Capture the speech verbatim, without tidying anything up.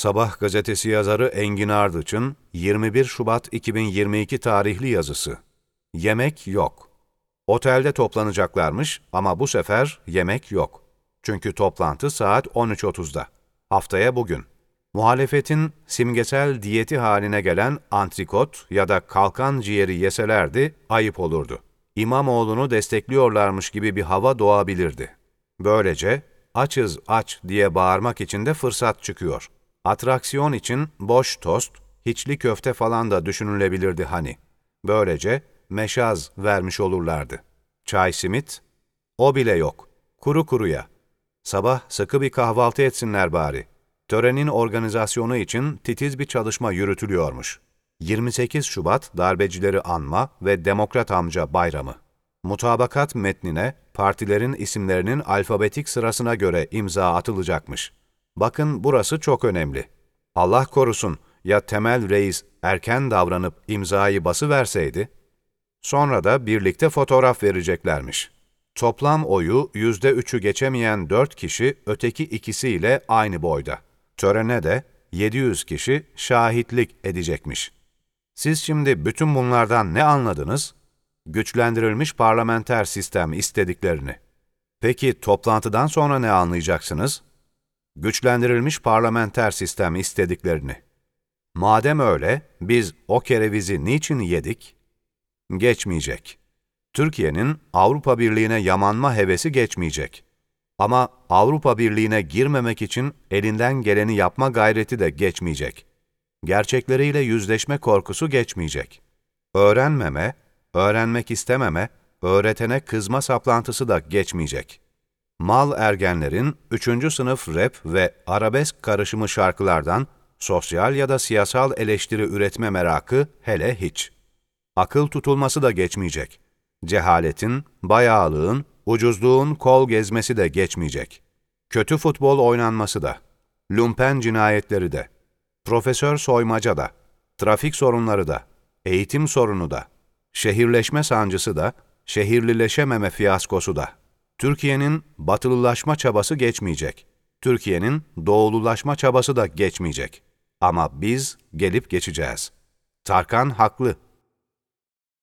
Sabah gazetesi yazarı Engin Ardıç'ın yirmi bir Şubat iki bin yirmi iki tarihli yazısı. Yemek yok. Otelde toplanacaklarmış ama bu sefer yemek yok. Çünkü toplantı saat on üç otuzda. Haftaya bugün. Muhalefetin simgesel diyeti haline gelen antrikot ya da kalkan ciğeri yeselerdi ayıp olurdu. İmamoğlu'nu destekliyorlarmış gibi bir hava doğabilirdi. Böylece açız aç diye bağırmak için de fırsat çıkıyor. Atraksiyon için boş tost, hiçli köfte falan da düşünülebilirdi hani. Böylece meşaz vermiş olurlardı. Çay simit, o bile yok. Kuru kuruya. Sabah sıkı bir kahvaltı etsinler bari. Törenin organizasyonu için titiz bir çalışma yürütülüyormuş. yirmi sekiz Şubat Darbecileri Anma ve Demokrat Amca Bayramı. Mutabakat metnine partilerin isimlerinin alfabetik sırasına göre imza atılacakmış. Bakın burası çok önemli. Allah korusun ya Temel Reis erken davranıp imzayı basıverseydi? Sonra da birlikte fotoğraf vereceklermiş. Toplam oyu yüzde üçü geçemeyen dört kişi öteki ikisiyle aynı boyda. Törene de yedi yüz kişi şahitlik edecekmiş. Siz şimdi bütün bunlardan ne anladınız? Güçlendirilmiş parlamenter sistem istediklerini. Peki toplantıdan sonra ne anlayacaksınız? Güçlendirilmiş parlamenter sistem istediklerini. Madem öyle, biz o kerevizi niçin yedik? Geçmeyecek. Türkiye'nin Avrupa Birliği'ne yamanma hevesi geçmeyecek. Ama Avrupa Birliği'ne girmemek için elinden geleni yapma gayreti de geçmeyecek. Gerçekleriyle yüzleşme korkusu geçmeyecek. Öğrenmeme, öğrenmek istememe, öğretene kızma saplantısı da geçmeyecek. Mal ergenlerin üçüncü sınıf rap ve arabesk karışımı şarkılardan sosyal ya da siyasal eleştiri üretme merakı hele hiç. Akıl tutulması da geçmeyecek. Cehaletin, bayağılığın, ucuzluğun kol gezmesi de geçmeyecek. Kötü futbol oynanması da, lumpen cinayetleri de, profesör soymaca da, trafik sorunları da, eğitim sorunu da, şehirleşme sancısı da, şehirlileşememe fiyaskosu da. Türkiye'nin batılılaşma çabası geçmeyecek. Türkiye'nin doğululaşma çabası da geçmeyecek. Ama biz gelip geçeceğiz. Tarkan haklı.